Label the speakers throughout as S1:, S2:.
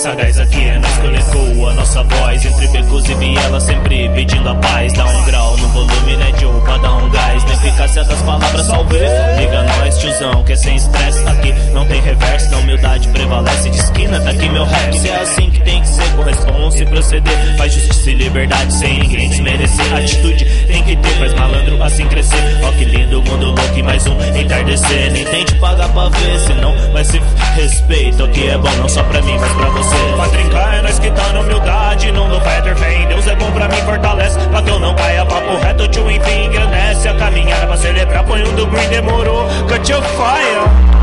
S1: sagaz aqui é nós que ecoa a nossa voz entre becos e vielas, sempre pedindo a paz. Dá um grau no volume, né, Joe, pra dar um gás. Na eficácia das palavras, salve. Liga nós, tiozão, que é sem estresse. Aqui não tem reverso, na humildade prevalece. De esquina, tá aqui meu rap. Se é assim que tem que ser, corresponde proceder. Faz justiça e liberdade sem ninguém desmerecer. Atitude tem que ter, faz malandro assim crescer. Ó que lindo, mundo louco e mais um entardecer. Nem tente pagar pra ver, senão vai se respeita. O que é bom não só pra mim, mas pra você. Pra trincar é nós que tá na humildade, não no fetter fé. Deus é bom pra mim, fortalece, pra que eu não caia. Papo reto, tio, enfim, engrandece a caminhada pra celebrar. Põe um do green, demorou, cut your fire.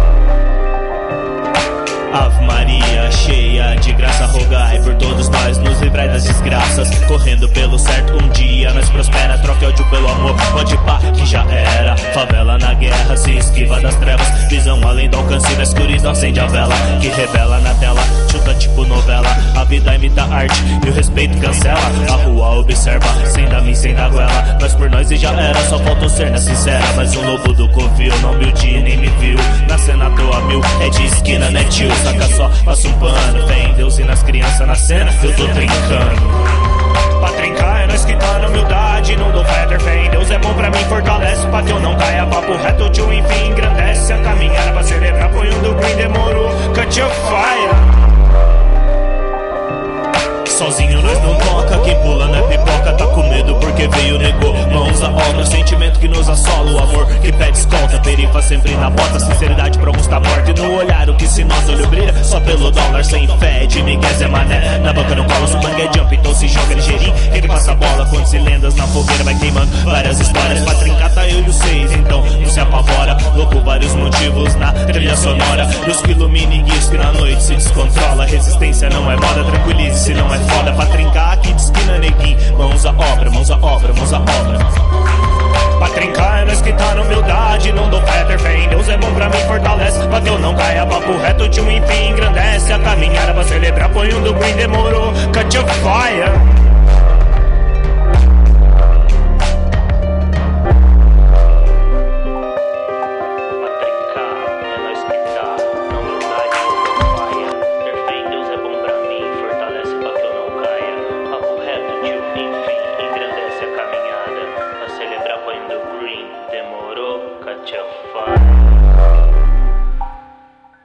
S1: Ave Maria, cheia de graça, rogai por todos nós, nos livrai das desgraças. Correndo pelo certo, um dia nós prospera. Troque ódio pelo amor, pode pá, que já era. Favela na guerra, se esquiva das trevas. Visão além do alcance, na escuridão acende a vela. Que revela na tela, chuta tipo novela. A vida imita a arte e o respeito cancela. A rua observa, sem da mim, sem da goela. Nós por nós e já era, só faltou ser na sincera. Mas um lobo do covil, não me udi nem me viu. Na cena tô a mil, é de esquina, né tio? Saca só, passa um pano. Fé em Deus e nas crianças na cena, eu tô trincando. Pra trincar é nós que tá na humildade, não dou fetter. Fé em Deus é bom pra mim, fortalece, pra que eu não caia. Papo reto, tio, enfim, engrandece a caminhada pra celebrar. Põe um do green, demorou, cut your fire. Sozinho nós não toca, quem pula não é pipoca. Tá com medo porque veio, negou. Mãos à obra, sentimento que nos assola. O amor que pede escolta, perifa sempre na bota. Sinceridade pra alguns tá morta e no olhar o que se nota. Olho brilha só pelo dólar, sem fé de Miguel Zé Mané. Na boca não cola, o mangue é jump, então se joga ligeirinho. Ele passa a bola, contos e lendas na fogueira. Vai queimando várias histórias, pra trincar tá eu e os seis. Então não se apavora, louco vários motivos na trilha sonora. Luz que ilumina e guias que na noite se descontrola. Resistência não é moda, tranquilize se não é foda. Pra trincar aqui de esquina, neguinho. Mãos à obra, mãos à obra, mãos à obra. Pra trincar é nós que tá na humildade, não dou fetter. Fé em Deus é bom pra mim, fortalece, pra que eu não caia. Papo reto, tio, enfim, engrandece a caminhada pra celebrar. Põe um do green, demorou, cut your fire.